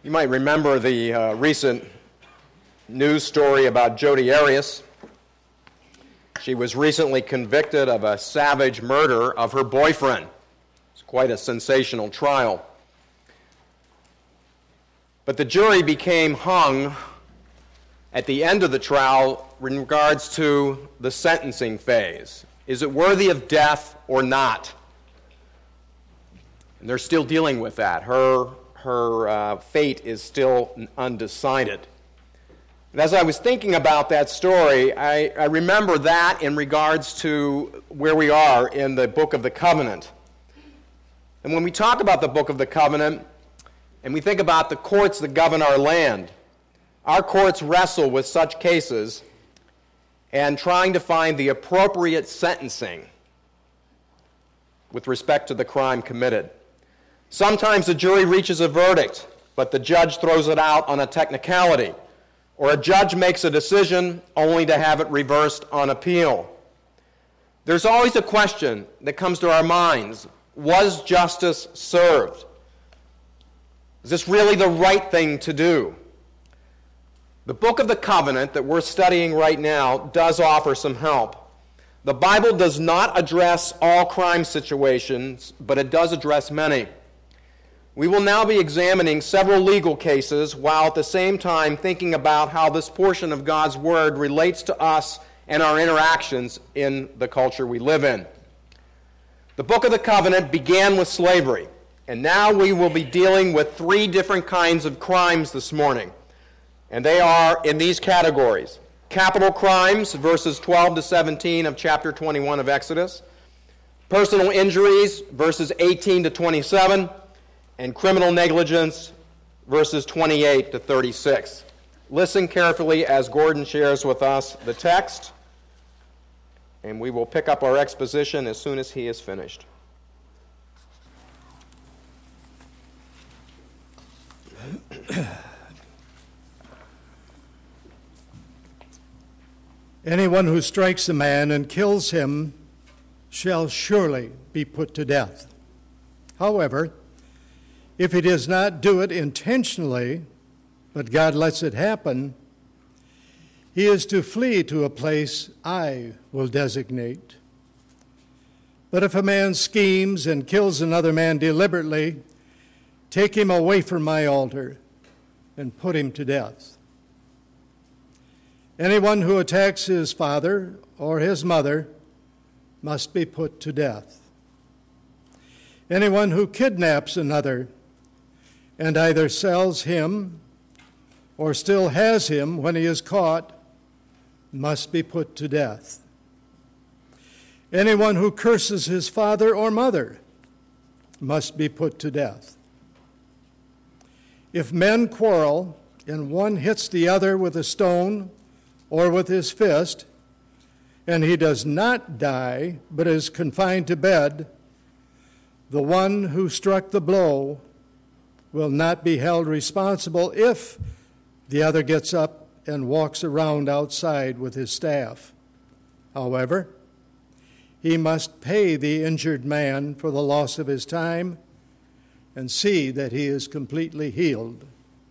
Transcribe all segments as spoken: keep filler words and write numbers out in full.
You might remember the uh, recent news story about Jodi Arias. She was recently convicted of a savage murder of her boyfriend. It's quite a sensational trial. But the jury became hung at the end of the trial in regards to the sentencing phase. Is it worthy of death or not? And they're still dealing with that. Her Her uh, fate is still undecided. And as I was thinking about that story, I, I remember that in regards to where we are in the Book of the Covenant. And when we talk about the Book of the Covenant, and we think about the courts that govern our land, our courts wrestle with such cases and trying to find the appropriate sentencing with respect to the crime committed. Sometimes the jury reaches a verdict, but the judge throws it out on a technicality, or a judge makes a decision only to have it reversed on appeal. There's always a question that comes to our minds: was justice served? Is this really the right thing to do? The Book of the Covenant that we're studying right now does offer some help. The Bible does not address all crime situations, but it does address many. We will now be examining several legal cases while at the same time thinking about how this portion of God's Word relates to us and our interactions in the culture we live in. The Book of the Covenant began with slavery, and now we will be dealing with three different kinds of crimes this morning. And they are in these categories: capital crimes, verses twelve to seventeen of chapter twenty-one of Exodus; personal injuries, verses eighteen to twenty-seven; and criminal negligence, verses twenty-eight to thirty-six. Listen carefully as Gordon shares with us the text, and we will pick up our exposition as soon as he is finished. Anyone who strikes a man and kills him shall surely be put to death. However, if he does not do it intentionally, but God lets it happen, he is to flee to a place I will designate. But if a man schemes and kills another man deliberately, take him away from my altar and put him to death. Anyone who attacks his father or his mother must be put to death. Anyone who kidnaps another and either sells him or still has him when he is caught must be put to death. Anyone who curses his father or mother must be put to death. If men quarrel and one hits the other with a stone or with his fist, and he does not die but is confined to bed, the one who struck the blow will not be held responsible if the other gets up and walks around outside with his staff. However, he must pay the injured man for the loss of his time and see that he is completely healed.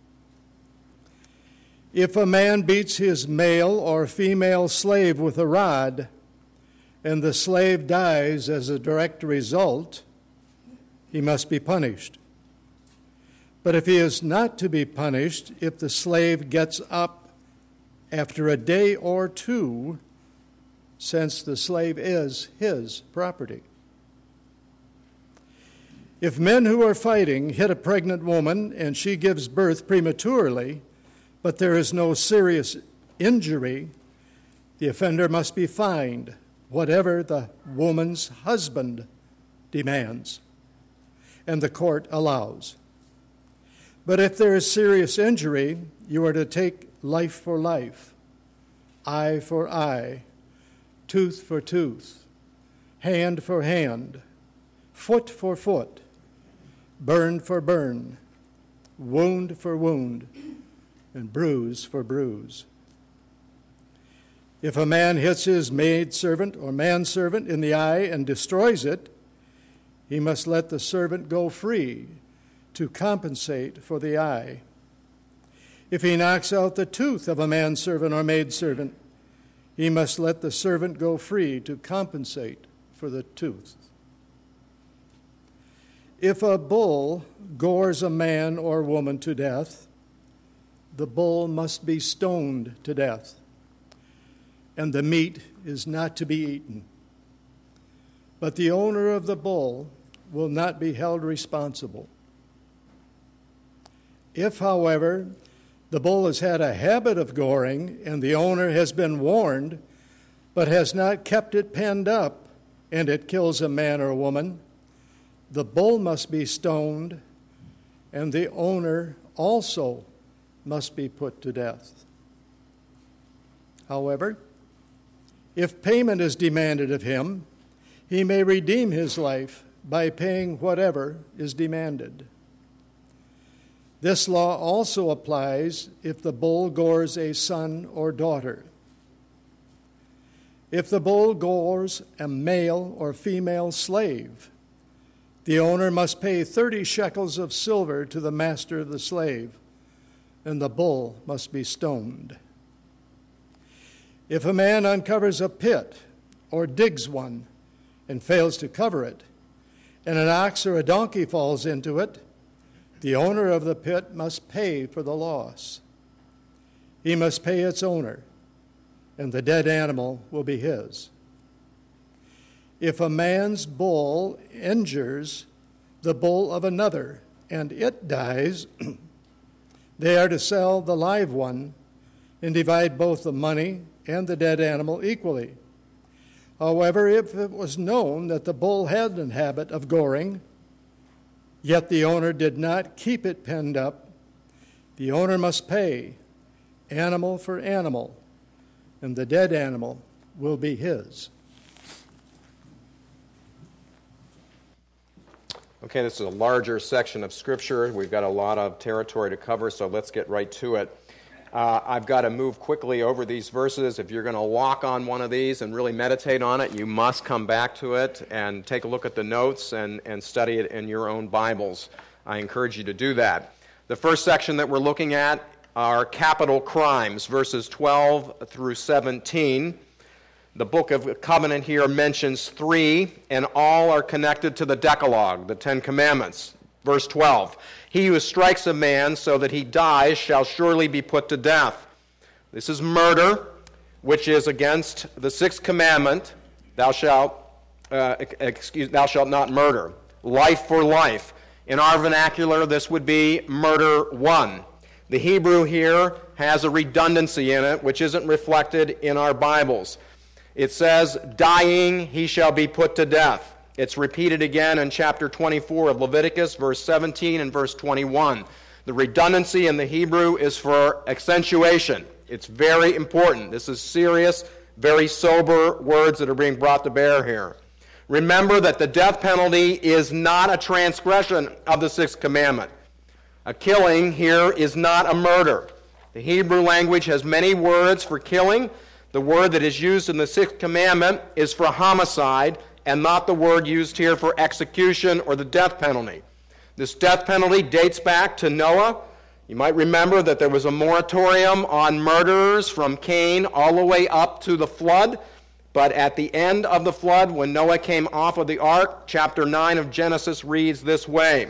If a man beats his male or female slave with a rod, and the slave dies as a direct result, he must be punished. But if he is not to be punished, if the slave gets up after a day or two, since the slave is his property. If men who are fighting hit a pregnant woman and she gives birth prematurely, but there is no serious injury, the offender must be fined whatever the woman's husband demands and the court allows. But if there is serious injury, you are to take life for life, eye for eye, tooth for tooth, hand for hand, foot for foot, burn for burn, wound for wound, and bruise for bruise. If a man hits his maidservant or manservant in the eye and destroys it, he must let the servant go free to compensate for the eye. If he knocks out the tooth of a manservant or maidservant, he must let the servant go free to compensate for the tooth. If a bull gores a man or woman to death, the bull must be stoned to death, and the meat is not to be eaten. But the owner of the bull will not be held responsible. If, however, the bull has had a habit of goring and the owner has been warned but has not kept it penned up and it kills a man or a woman, the bull must be stoned and the owner also must be put to death. However, if payment is demanded of him, he may redeem his life by paying whatever is demanded. This law also applies if the bull gores a son or daughter. If the bull gores a male or female slave, the owner must pay thirty shekels of silver to the master of the slave, and the bull must be stoned. If a man uncovers a pit or digs one and fails to cover it, and an ox or a donkey falls into it, the owner of the pit must pay for the loss. He must pay its owner, and the dead animal will be his. If a man's bull injures the bull of another and it dies, they are to sell the live one and divide both the money and the dead animal equally. However, if it was known that the bull had a habit of goring, yet the owner did not keep it penned up, the owner must pay animal for animal, and the dead animal will be his. Okay, this is a larger section of Scripture. We've got a lot of territory to cover, so let's get right to it. Uh, I've got to move quickly over these verses. If you're going to walk on one of these and really meditate on it, you must come back to it and take a look at the notes and, and study it in your own Bibles. I encourage you to do that. The first section that we're looking at are capital crimes, verses twelve through seventeen. The Book of Covenant here mentions three, and all are connected to the Decalogue, the Ten Commandments. Verse twelve, he who strikes a man so that he dies shall surely be put to death. This is murder, which is against the sixth commandment, thou shalt, uh, excuse, thou shalt not murder. Life for life. In our vernacular, this would be murder one. The Hebrew here has a redundancy in it, which isn't reflected in our Bibles. It says, dying, he shall be put to death. It's repeated again in chapter twenty-four of Leviticus, verse seventeen and verse twenty-one. The redundancy in the Hebrew is for accentuation. It's very important. This is serious, very sober words that are being brought to bear here. Remember that the death penalty is not a transgression of the sixth commandment. A killing here is not a murder. The Hebrew language has many words for killing. The word that is used in the sixth commandment is for homicide, and not the word used here for execution or the death penalty. This death penalty dates back to Noah. You might remember that there was a moratorium on murderers from Cain all the way up to the flood. But at the end of the flood, when Noah came off of the ark, chapter nine of Genesis reads this way.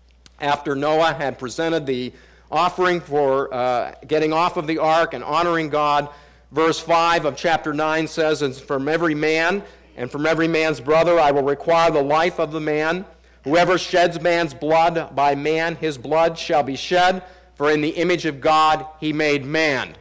After Noah had presented the offering for uh, getting off of the ark and honoring God, verse five of chapter nine says, and from every man and from every man's brother I will require the life of the man. Whoever sheds man's blood, by man his blood shall be shed, for in the image of God he made man.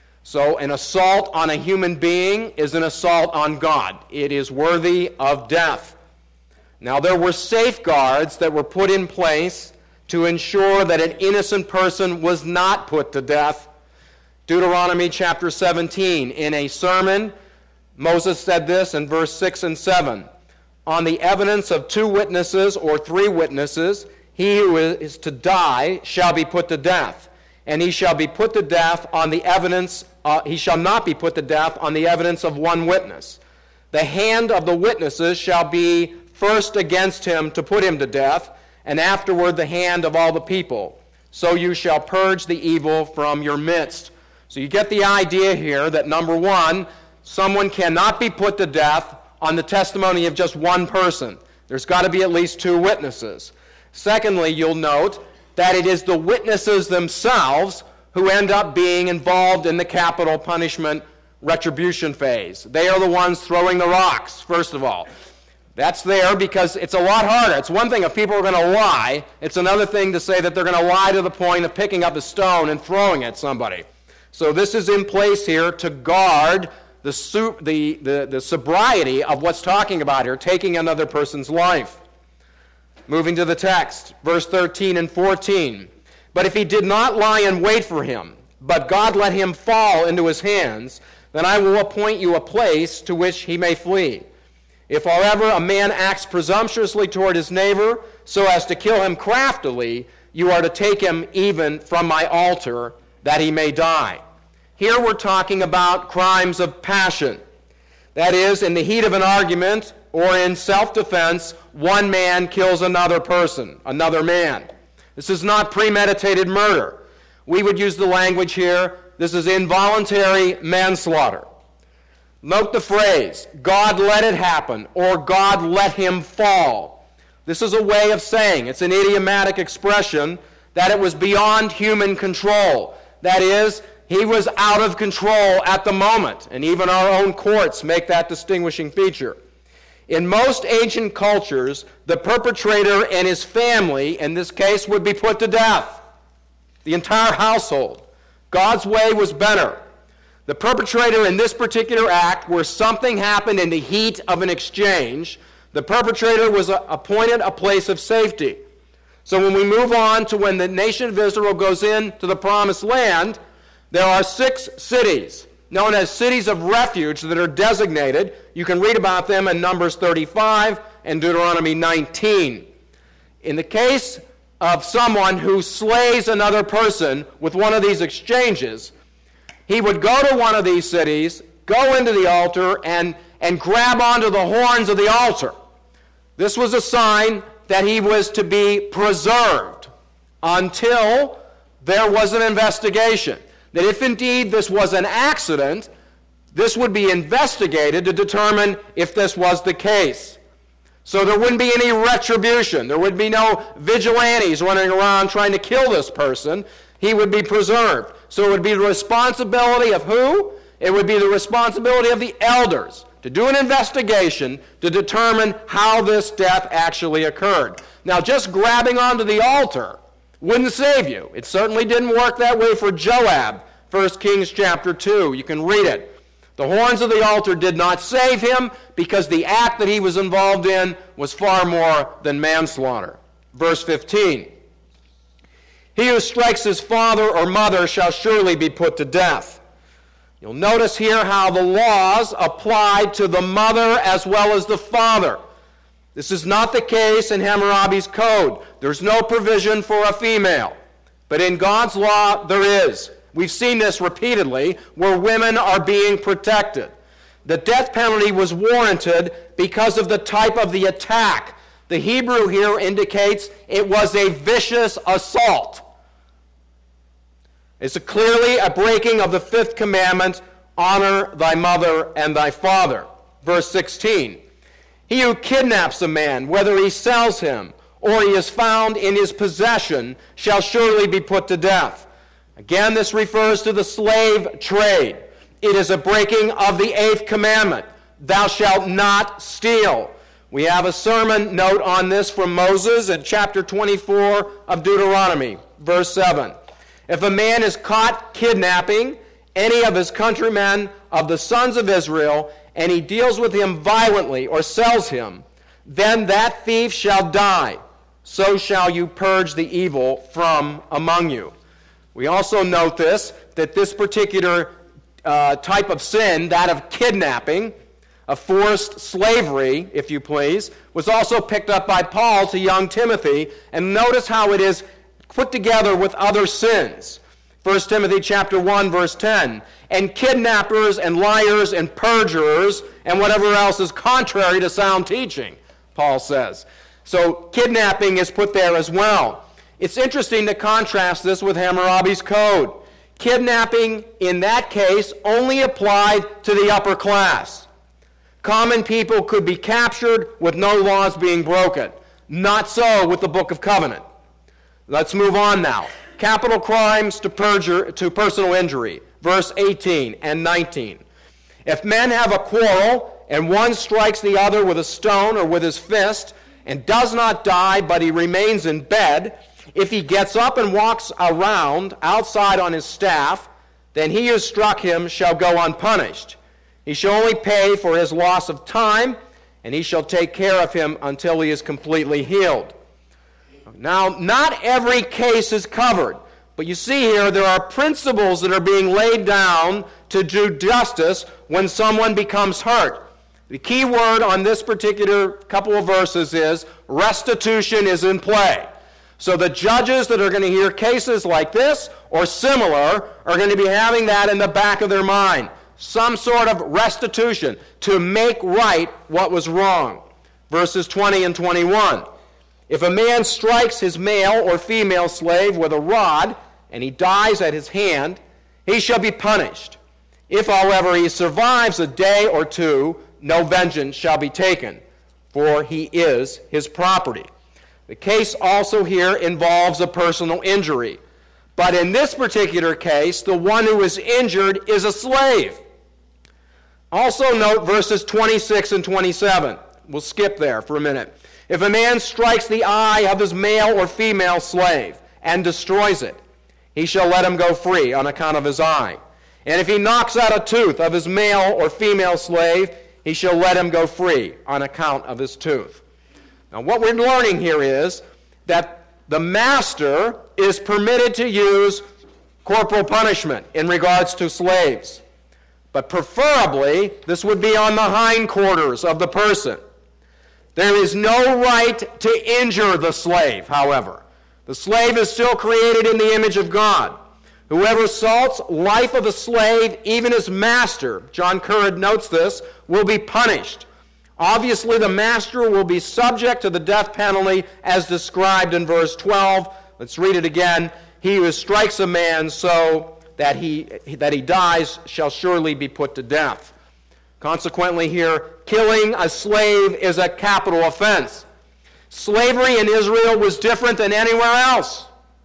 So an assault on a human being is an assault on God. It is worthy of death. Now there were safeguards that were put in place to ensure that an innocent person was not put to death. Deuteronomy chapter seventeen, in a sermon, Moses said this in verse six and seven. On the evidence of two witnesses or three witnesses, he who is to die shall be put to death. And he shall be put to death on the evidence, uh, he shall not be put to death on the evidence of one witness. The hand of the witnesses shall be first against him to put him to death, and afterward the hand of all the people. so you shall purge the evil from your midst. So you get the idea here that, number one, someone cannot be put to death on the testimony of just one person. There's got to be at least two witnesses. Secondly, you'll note that it is the witnesses themselves who end up being involved in the capital punishment retribution phase. They are the ones throwing the rocks, first of all. That's there because it's a lot harder. It's one thing if people are going to lie. It's another thing to say that they're going to lie to the point of picking up a stone and throwing it at somebody. So this is in place here to guard the, su- the, the, the sobriety of what's talking about here, taking another person's life. Moving to the text, verse thirteen and fourteen. But if he did not lie in wait for him, but God let him fall into his hands, then I will appoint you a place to which he may flee. If, however, a man acts presumptuously toward his neighbor so as to kill him craftily, you are to take him even from my altar, that he may die. Here we're talking about crimes of passion. That is, in the heat of an argument or in self-defense, one man kills another person, another man. This is not premeditated murder. We would use the language here, this is involuntary manslaughter. Note the phrase, God let it happen, or God let him fall. This is a way of saying, it's an idiomatic expression, that it was beyond human control. That is, he was out of control at the moment, and even our own courts make that distinguishing feature. In most ancient cultures, the perpetrator and his family, in this case, would be put to death. The entire household. God's way was better. The perpetrator in this particular act, where something happened in the heat of an exchange, the perpetrator was appointed a place of safety. So when we move on to when the nation of Israel goes into the promised land, there are six cities known as cities of refuge that are designated. You can read about them in Numbers thirty-five and Deuteronomy nineteen. In the case of someone who slays another person with one of these exchanges, he would go to one of these cities, go into the altar, and, and grab onto the horns of the altar. This was a sign that he was to be preserved until there was an investigation. That if indeed this was an accident, this would be investigated to determine if this was the case. So there wouldn't be any retribution. There would be no vigilantes running around trying to kill this person. He would be preserved. So it would be the responsibility of who? It would be the responsibility of the elders to do an investigation to determine how this death actually occurred. Now, just grabbing onto the altar wouldn't save you. It certainly didn't work that way for Joab, First Kings chapter two. You can read it. The horns of the altar did not save him because the act that he was involved in was far more than manslaughter. Verse fifteen. He who strikes his father or mother shall surely be put to death. You'll notice here how the laws applied to the mother as well as the father. This is not the case in Hammurabi's code. There's no provision for a female. But in God's law, there is. We've seen this repeatedly, where women are being protected. The death penalty was warranted because of the type of the attack. The Hebrew here indicates it was a vicious assault. It's a clearly a breaking of the fifth commandment, honor thy mother and thy father. Verse sixteen. He who kidnaps a man, whether he sells him or he is found in his possession, shall surely be put to death. Again, this refers to the slave trade. It is a breaking of the eighth commandment. Thou shalt not steal. We have a sermon note on this from Moses in chapter twenty-four of Deuteronomy, verse seven. If a man is caught kidnapping any of his countrymen of the sons of Israel, and he deals with him violently or sells him, then that thief shall die. So shall you purge the evil from among you. We also note this, that this particular uh, type of sin, that of kidnapping, of forced slavery, if you please, was also picked up by Paul to young Timothy. And notice how it is put together with other sins. First Timothy chapter one, verse ten. And kidnappers and liars and perjurers and whatever else is contrary to sound teaching, Paul says. So kidnapping is put there as well. It's interesting to contrast this with Hammurabi's code. Kidnapping, in that case, only applied to the upper class. Common people could be captured with no laws being broken. Not so with the Book of Covenant. Let's move on now. Capital crimes to perjure, to personal injury, verse eighteen and nineteen. If men have a quarrel, and one strikes the other with a stone or with his fist, and does not die, but he remains in bed, if he gets up and walks around outside on his staff, then he who struck him shall go unpunished. He shall only pay for his loss of time, and he shall take care of him until he is completely healed. Now, not every case is covered, but you see here there are principles that are being laid down to do justice when someone becomes hurt. The key word on this particular couple of verses is restitution is in play. So the judges that are going to hear cases like this or similar are going to be having that in the back of their mind. Some sort of restitution to make right what was wrong. Verses twenty and twenty-one. If a man strikes his male or female slave with a rod, and he dies at his hand, he shall be punished. If, however, he survives a day or two, no vengeance shall be taken, for he is his property. The case also here involves a personal injury. But in this particular case, the one who is injured is a slave. Also note verses twenty-six and twenty-seven. We'll skip there for a minute. If a man strikes the eye of his male or female slave and destroys it, he shall let him go free on account of his eye. And if he knocks out a tooth of his male or female slave, he shall let him go free on account of his tooth. Now, what we're learning here is that the master is permitted to use corporal punishment in regards to slaves. But preferably, this would be on the hindquarters of the person. There is no right to injure the slave, however. The slave is still created in the image of God. Whoever assaults life of a slave, even his master, John Currid notes this, will be punished. Obviously, the master will be subject to the death penalty as described in verse twelve. Let's read it again. He who strikes a man so that he, that he dies shall surely be put to death. Consequently here, killing a slave is a capital offense. Slavery in Israel was different than anywhere else.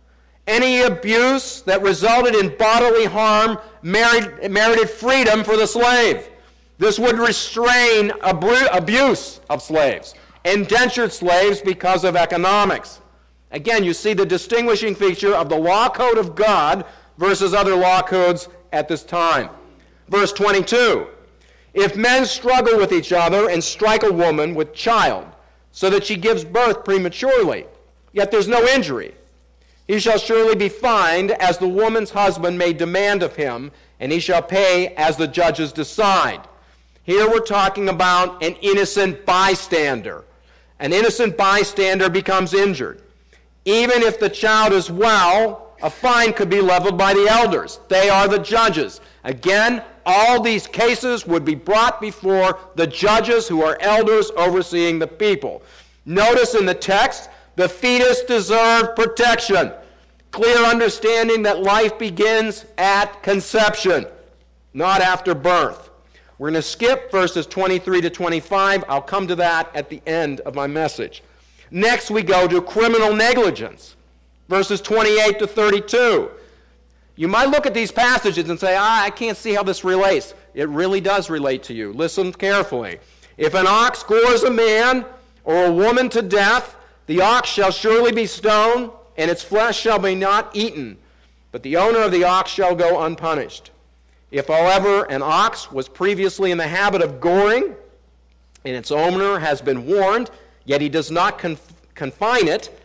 Any abuse that resulted in bodily harm merited, merited freedom for the slave. This would restrain abu- abuse of slaves, indentured slaves because of economics. Again, you see the distinguishing feature of the law code of God versus other law codes at this time. Verse twenty-two, if men struggle with each other and strike a woman with child, so that she gives birth prematurely, yet there's no injury, he shall surely be fined as the woman's husband may demand of him, and he shall pay as the judges decide. Here we're talking about an innocent bystander. An innocent bystander becomes injured. Even if the child is well, a fine could be leveled by the elders. They are the judges. Again, all these cases would be brought before the judges who are elders overseeing the people. Notice in the text, the fetus deserved protection. Clear understanding that life begins at conception, not after birth. We're going to skip verses twenty-three to twenty-five. I'll come to that at the end of my message. Next, we go to criminal negligence, verses twenty-eight to thirty-two. You might look at these passages and say, ah, I can't see how this relates. It really does relate to you. Listen carefully. If an ox gores a man or a woman to death, the ox shall surely be stoned, and its flesh shall be not eaten, but the owner of the ox shall go unpunished. If, however, an ox was previously in the habit of goring, and its owner has been warned, yet he does not conf- confine it,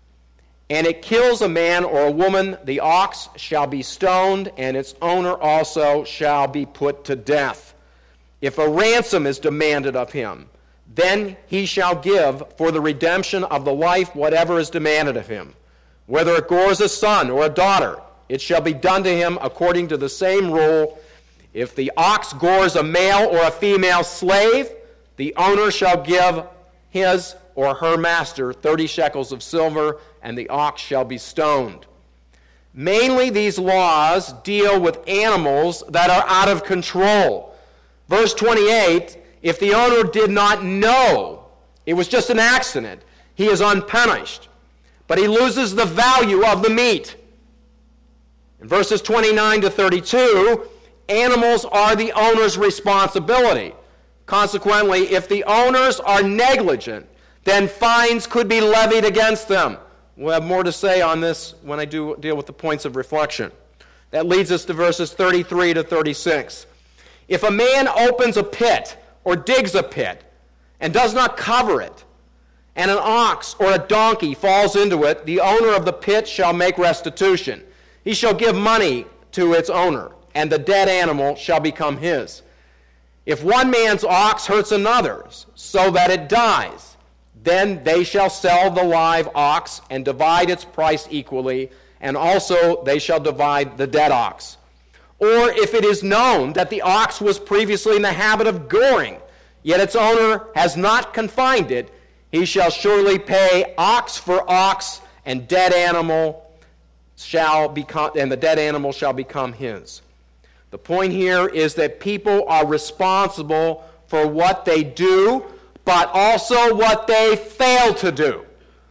and it kills a man or a woman, the ox shall be stoned, and its owner also shall be put to death. If a ransom is demanded of him, then he shall give for the redemption of the life whatever is demanded of him. Whether it gores a son or a daughter, it shall be done to him according to the same rule. If the ox gores a male or a female slave, the owner shall give his or her master thirty shekels of silver, and the ox shall be stoned. Mainly these laws deal with animals that are out of control. Verse twenty-eight, if the owner did not know, it was just an accident, he is unpunished, but he loses the value of the meat. In verses twenty-nine to thirty-two, animals are the owner's responsibility. Consequently, if the owners are negligent, then fines could be levied against them. We'll have more to say on this when I do deal with the points of reflection. That leads us to verses thirty-three to thirty-six. If a man opens a pit or digs a pit and does not cover it, and an ox or a donkey falls into it, the owner of the pit shall make restitution. He shall give money to its owner, and the dead animal shall become his. If one man's ox hurts another's, so that it dies, then they shall sell the live ox and divide its price equally, and also they shall divide the dead ox. Or if it is known that the ox was previously in the habit of goring, yet its owner has not confined it, he shall surely pay ox for ox, and dead animal shall become, and the dead animal shall become his. The point here is that people are responsible for what they do, but also what they fail to do.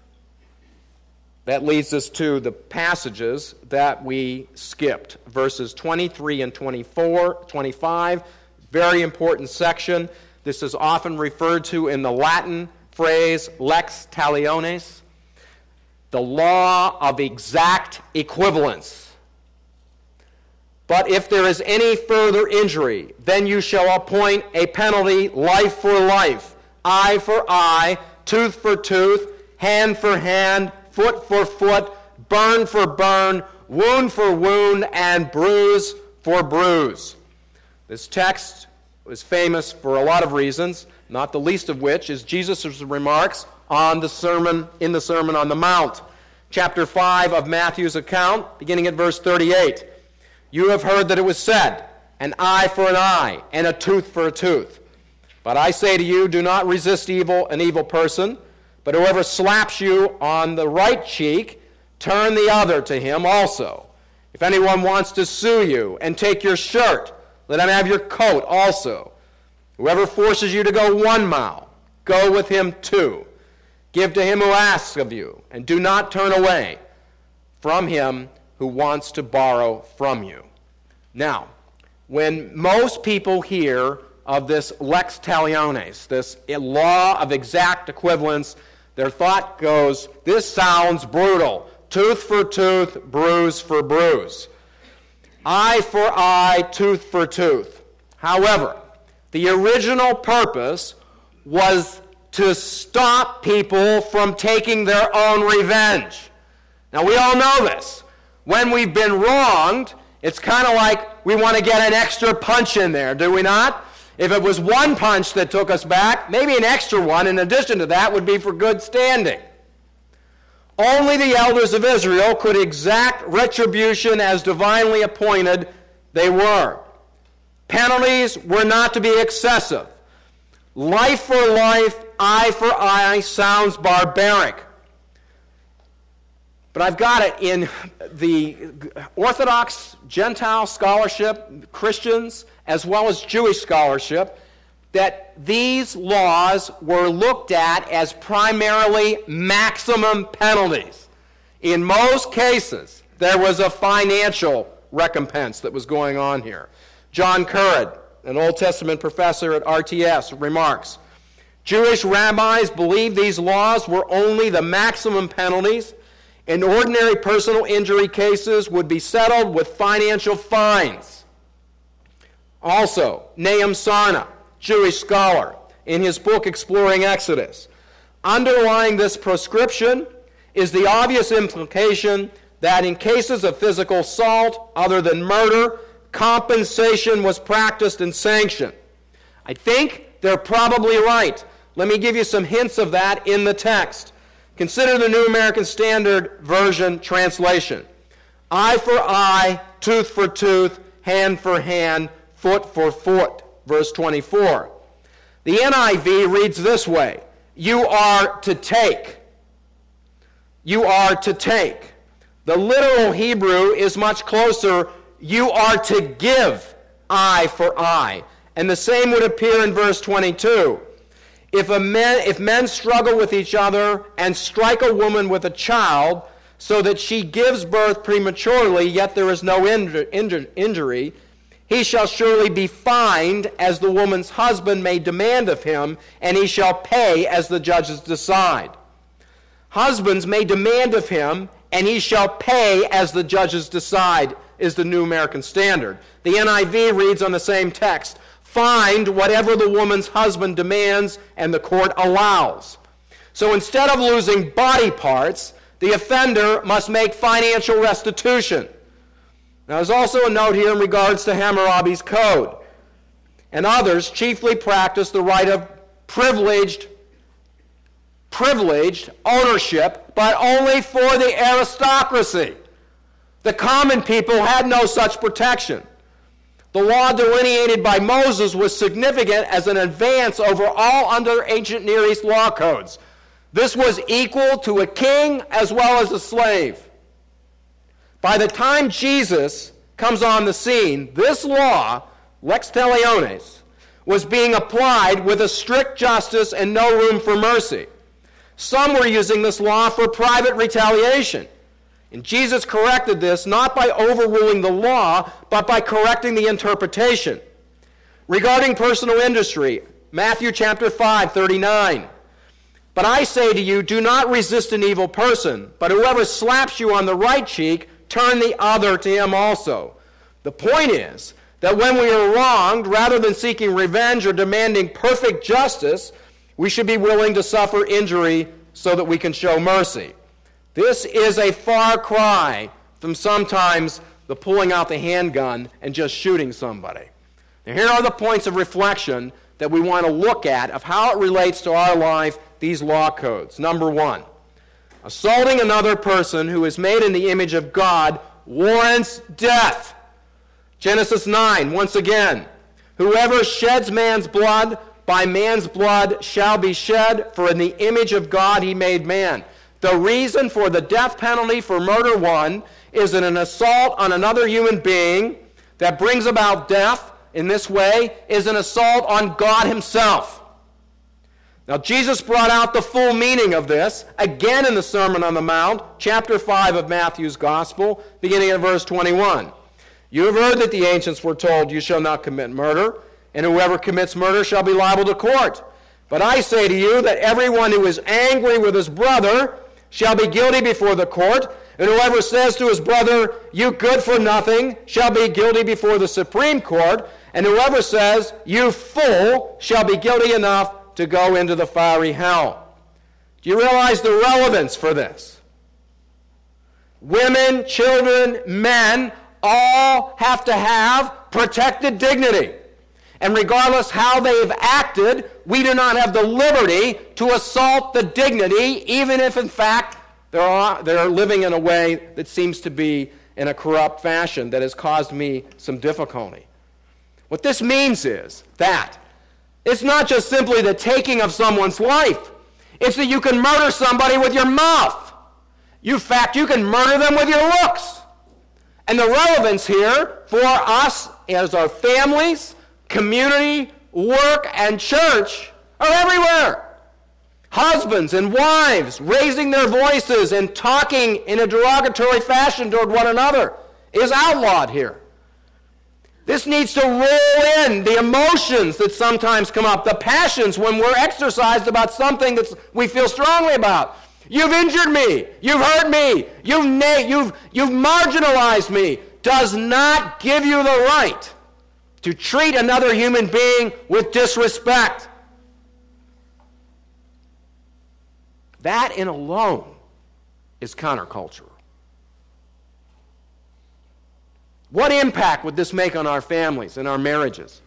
That leads us to the passages that we skipped, verses twenty-three and twenty-four, twenty-five, very important section. This is often referred to in the Latin phrase lex talionis, the law of exact equivalence. But if there is any further injury, then you shall appoint a penalty, life for life, eye for eye, tooth for tooth, hand for hand, foot for foot, burn for burn, wound for wound, and bruise for bruise. This text is famous for a lot of reasons, not the least of which is Jesus' remarks on the sermon in the Sermon on the Mount. Chapter five of Matthew's account, beginning at verse thirty-eight. You have heard that it was said, an eye for an eye, and a tooth for a tooth. But I say to you, do not resist evil, an evil person, but whoever slaps you on the right cheek, turn the other to him also. If anyone wants to sue you and take your shirt, let him have your coat also. Whoever forces you to go one mile, go with him two. Give to him who asks of you, and do not turn away from him who wants to borrow from you. Now, when most people hear of this lex talionis, this law of exact equivalence, their thought goes, this sounds brutal. Tooth for tooth, bruise for bruise. Eye for eye, tooth for tooth. However, the original purpose was to stop people from taking their own revenge. Now, we all know this. When we've been wronged, it's kind of like we want to get an extra punch in there, do we not? If it was one punch that took us back, maybe an extra one in addition to that would be for good standing. Only the elders of Israel could exact retribution as divinely appointed they were. Penalties were not to be excessive. Life for life, eye for eye sounds barbaric. But I've got it in the Orthodox Gentile scholarship, Christians, as well as Jewish scholarship, that these laws were looked at as primarily maximum penalties. In most cases, there was a financial recompense that was going on here. John Currid, an Old Testament professor at R T S, remarks, Jewish rabbis believed these laws were only the maximum penalties, and ordinary personal injury cases would be settled with financial fines. Also, Nahum Sarna, Jewish scholar, in his book Exploring Exodus, underlying this prescription is the obvious implication that in cases of physical assault other than murder, compensation was practiced and sanctioned. I think they're probably right. Let me give you some hints of that in the text. Consider the New American Standard Version translation. Eye for eye, tooth for tooth, hand for hand, foot for foot. Verse twenty-four. The N I V reads this way. you are to take. You are to take. The literal Hebrew is much closer. You are to give eye for eye. And the same would appear in verse twenty-two. If, a man, if men struggle with each other and strike a woman with a child so that she gives birth prematurely, yet there is no inju- inju- injury, he shall surely be fined as the woman's husband may demand of him, and he shall pay as the judges decide. Husbands may demand of him, and he shall pay as the judges decide, is the New American Standard. The N I V reads on the same text, find whatever the woman's husband demands and the court allows. So instead of losing body parts, the offender must make financial restitution. Now, there's also a note here in regards to Hammurabi's Code. And others chiefly practice the right of privileged, privileged ownership, but only for the aristocracy. The common people had no such protection. The law delineated by Moses was significant as an advance over all other ancient Near East law codes. This was equal to a king as well as a slave. By the time Jesus comes on the scene, this law, lex talionis, was being applied with a strict justice and no room for mercy. Some were using this law for private retaliation. And Jesus corrected this not by overruling the law, but by correcting the interpretation. Regarding personal injury, Matthew chapter five, thirty-nine. But I say to you, do not resist an evil person, but whoever slaps you on the right cheek, turn the other to him also. The point is that when we are wronged, rather than seeking revenge or demanding perfect justice, we should be willing to suffer injury so that we can show mercy. This is a far cry from sometimes the pulling out the handgun and just shooting somebody. Now, here are the points of reflection that we want to look at of how it relates to our life, these law codes. Number one, assaulting another person who is made in the image of God warrants death. Genesis nine, once again, whoever sheds man's blood, by man's blood shall be shed, for in the image of God he made man. The reason for the death penalty for murder one is that an assault on another human being that brings about death in this way is an assault on God himself. Now, Jesus brought out the full meaning of this again in the Sermon on the Mount, chapter five of Matthew's Gospel, beginning at verse twenty-one. You have heard that the ancients were told, you shall not commit murder, and whoever commits murder shall be liable to court. But I say to you that everyone who is angry with his brother shall be guilty before the court, and whoever says to his brother, you good for nothing, shall be guilty before the Supreme Court, and whoever says, you fool, shall be guilty enough to go into the fiery hell. Do you realize the relevance for this? Women, children, men, all have to have protected dignity. And regardless how they've acted, we do not have the liberty to assault the dignity, even if in fact they're, they're living in a way that seems to be in a corrupt fashion that has caused me some difficulty. What this means is that it's not just simply the taking of someone's life. It's that you can murder somebody with your mouth. You, in fact, you can murder them with your looks. And the relevance here for us as our families, community, work, and church are everywhere. Husbands and wives raising their voices and talking in a derogatory fashion toward one another is outlawed here. This needs to roll in the emotions that sometimes come up, the passions when we're exercised about something that we feel strongly about. You've injured me. You've hurt me. You've, na- you've, you've marginalized me. Does not give you the right to treat another human being with disrespect. That in alone is countercultural. What impact would this make on our families and our marriages?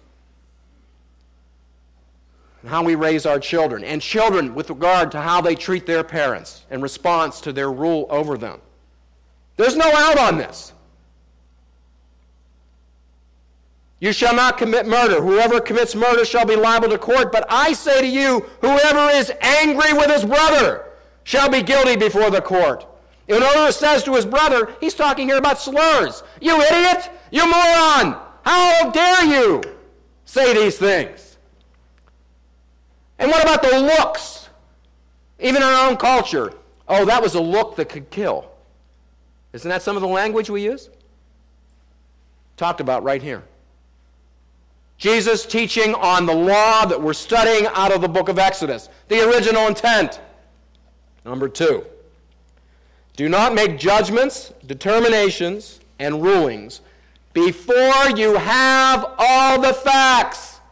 And how we raise our children, and children with regard to how they treat their parents in response to their rule over them. There's no out on this. You shall not commit murder. Whoever commits murder shall be liable to court. But I say to you, whoever is angry with his brother shall be guilty before the court. If whoever says to his brother, he's talking here about slurs. You idiot! You moron! How dare you say these things? And what about the looks? Even in our own culture. Oh, that was a look that could kill. Isn't that some of the language we use? Talked about right here. Jesus teaching on the law that we're studying out of the book of Exodus. The original intent. Number two. Do not make judgments, determinations, and rulings before you have all the facts.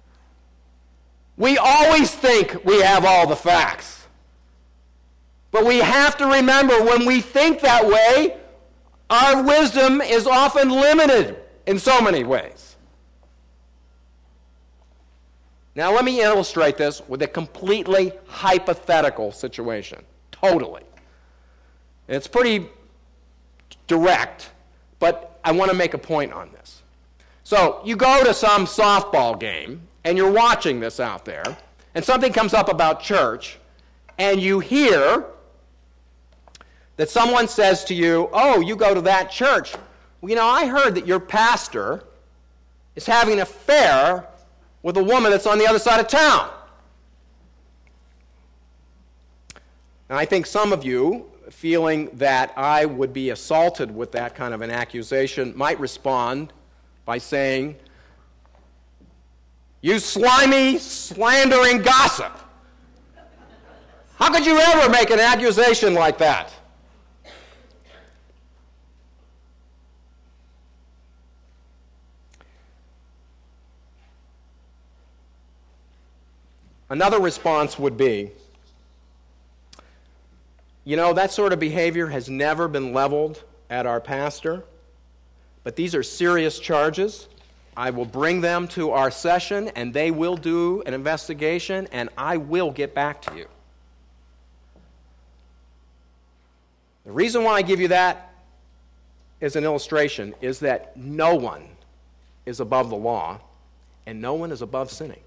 We always think we have all the facts. But we have to remember when we think that way, our wisdom is often limited in so many ways. Now let me illustrate this with a completely hypothetical situation. Totally. It's pretty direct, but I want to make a point on this. So you go to some softball game, and you're watching this out there, and something comes up about church, and you hear that someone says to you, oh, you go to that church. Well, you know, I heard that your pastor is having an affair with a woman that's on the other side of town. And I think some of you, feeling that I would be assaulted with that kind of an accusation, might respond by saying, you slimy, slandering gossip. How could you ever make an accusation like that? Another response would be, you know, that sort of behavior has never been leveled at our pastor, but these are serious charges. I will bring them to our session, and they will do an investigation, and I will get back to you. The reason why I give you that as an illustration is that no one is above the law, and no one is above sinning.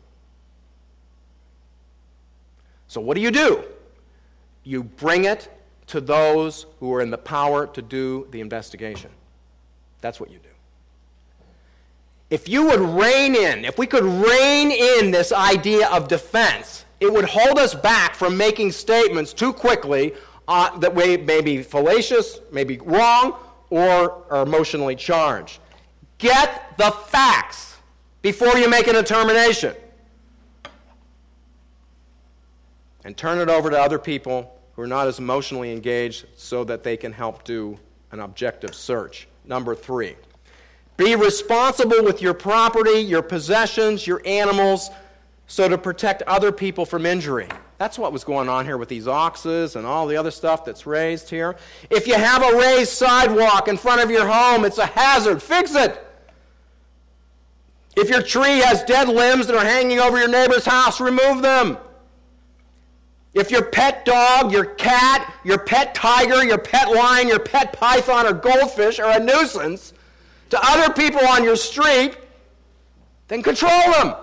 So what do you do? You bring it to those who are in the power to do the investigation. That's what you do. If you would rein in, if we could rein in this idea of defense, it would hold us back from making statements too quickly uh, that may, may be fallacious, may be wrong, or are emotionally charged. Get the facts before you make a determination. And turn it over to other people who are not as emotionally engaged so that they can help do an objective search. Number three, be responsible with your property, your possessions, your animals, so to protect other people from injury. That's what was going on here with these oxes and all the other stuff that's raised here. If you have a raised sidewalk in front of your home, it's a hazard. Fix it. If your tree has dead limbs that are hanging over your neighbor's house, remove them. If your pet dog, your cat, your pet tiger, your pet lion, your pet python or goldfish are a nuisance to other people on your street, then control them.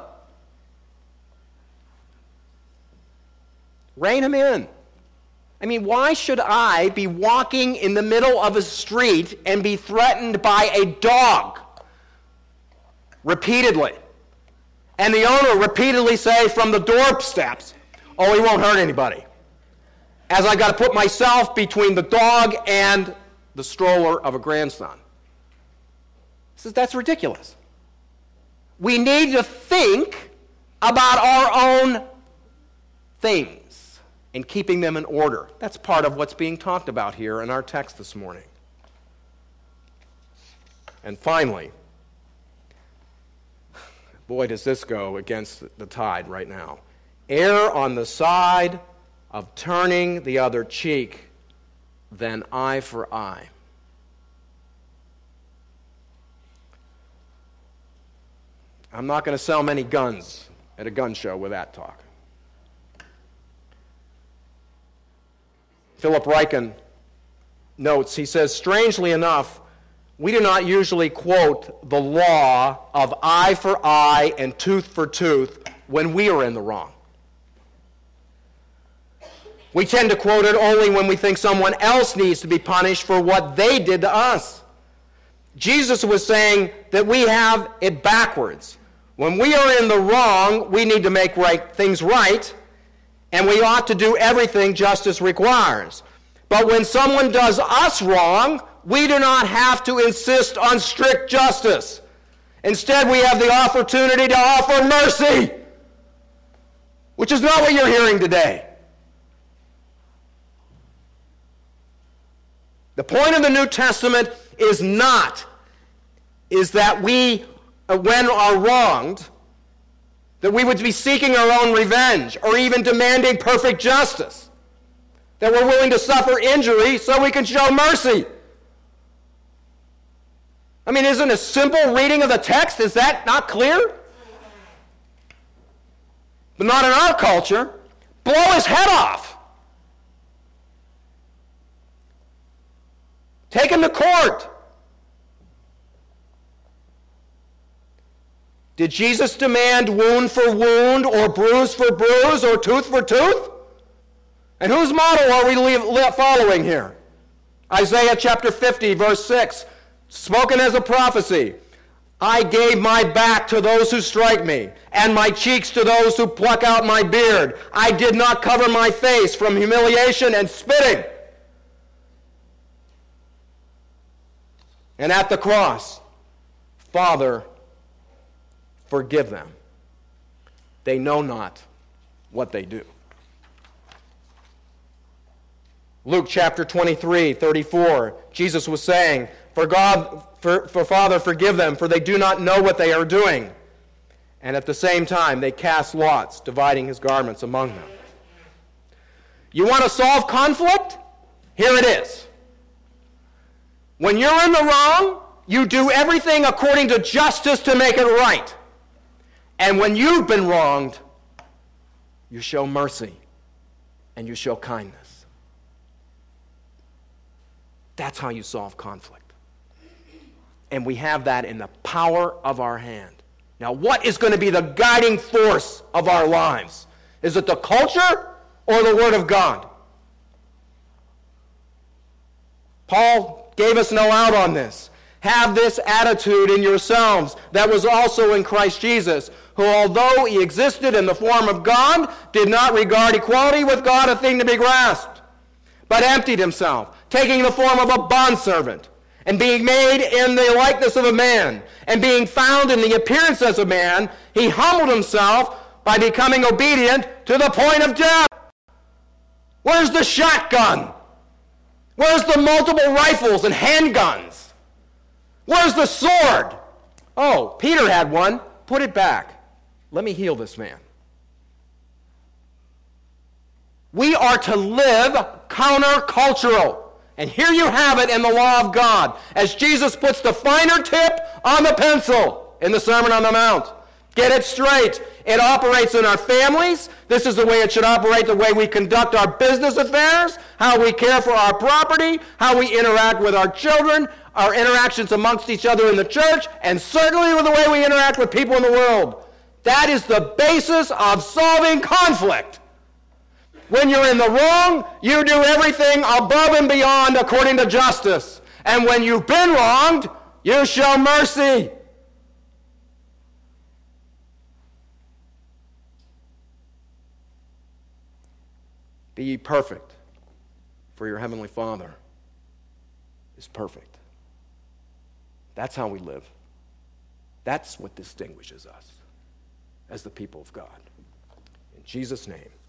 Rein them in. I mean, why should I be walking in the middle of a street and be threatened by a dog repeatedly? And the owner repeatedly say from the doorsteps, oh, he won't hurt anybody. As I got to put myself between the dog and the stroller of a grandson. Says that's ridiculous. We need to think about our own things and keeping them in order. That's part of what's being talked about here in our text this morning. And finally, boy, does this go against the tide right now. Err on the side of turning the other cheek than eye for eye. I'm not going to sell many guns at a gun show with that talk. Philip Ryken notes, he says, strangely enough, we do not usually quote the law of eye for eye and tooth for tooth when we are in the wrong. We tend to quote it only when we think someone else needs to be punished for what they did to us. Jesus was saying that we have it backwards. When we are in the wrong, we need to make right things right, and we ought to do everything justice requires. But when someone does us wrong, we do not have to insist on strict justice. Instead, we have the opportunity to offer mercy, which is not what you're hearing today. The point of the New Testament is not is that we, when are wronged, that we would be seeking our own revenge or even demanding perfect justice, that we're willing to suffer injury so we can show mercy. I mean, isn't a simple reading of the text, is that not clear? But not in our culture. Blow his head off. Take him to court. Did Jesus demand wound for wound or bruise for bruise or tooth for tooth? And whose model are we following here? Isaiah chapter fifty, verse six, spoken as a prophecy. I gave my back to those who strike me, and my cheeks to those who pluck out my beard. I did not cover my face from humiliation and spitting. And at the cross, Father, forgive them. They know not what they do. Luke chapter twenty-three, thirty-four, Jesus was saying, For God, for, for Father, forgive them, for they do not know what they are doing. And at the same time, they cast lots, dividing his garments among them. You want to solve conflict? Here it is. When you're in the wrong, you do everything according to justice to make it right. And when you've been wronged, you show mercy and you show kindness. That's how you solve conflict. And we have that in the power of our hand. Now, what is going to be the guiding force of our lives? Is it the culture or the Word of God? Paul gave us no out on this. Have this attitude in yourselves that was also in Christ Jesus, who, although he existed in the form of God, did not regard equality with God a thing to be grasped, but emptied himself, taking the form of a bondservant, and being made in the likeness of a man, and being found in the appearance as a man, he humbled himself by becoming obedient to the point of death. Where's the shotgun? Where's the multiple rifles and handguns? Where's the sword? Oh, Peter had one. Put it back. Let me heal this man. We are to live countercultural. And here you have it in the law of God, as Jesus puts the finer tip on the pencil in the Sermon on the Mount. Get it straight. It operates in our families. This is the way it should operate, the way we conduct our business affairs, how we care for our property, how we interact with our children, our interactions amongst each other in the church, and certainly with the way we interact with people in the world. That is the basis of solving conflict. When you're in the wrong, you do everything above and beyond according to justice. And when you've been wronged, you show mercy. Be ye perfect, for your heavenly Father is perfect. That's how we live. That's what distinguishes us as the people of God. In Jesus' name.